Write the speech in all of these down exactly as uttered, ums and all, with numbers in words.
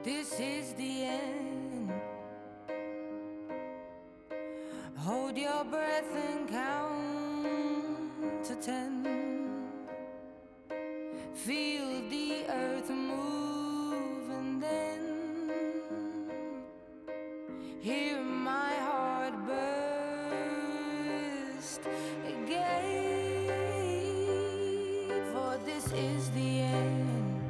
This is the end. Hold your breath and count to ten. Feel the earth move and then hear my heart burst again. For this is the end.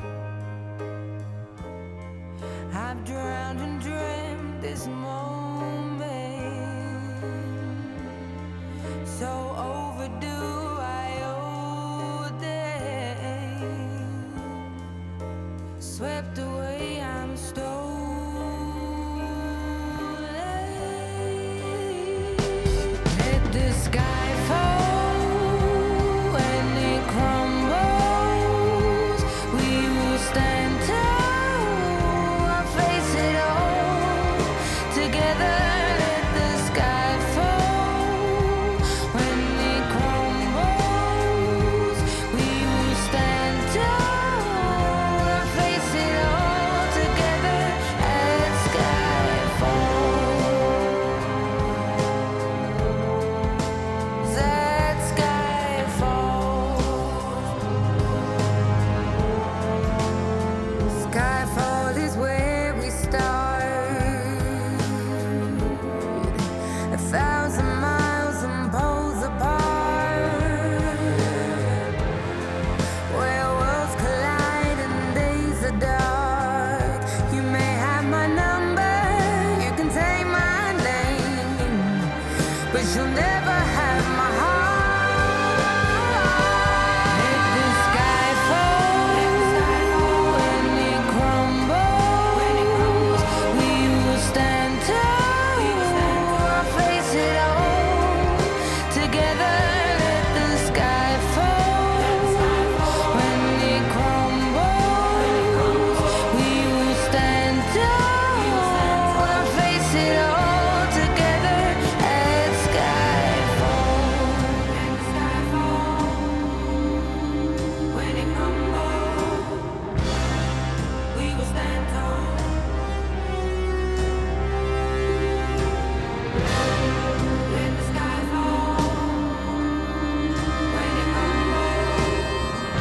I've drowned and dreamt this moment, so overdue I owe them. Swept away, I'm stolen. Let the sky fall when it crumbles. We will stand tall. A thousand miles and poles apart, where worlds collide and days are dark. You may have my number, you can take my name, but you'll never have my heart. Let the sky fall when it crumbles. We will stand tall.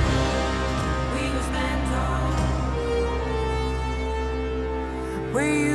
We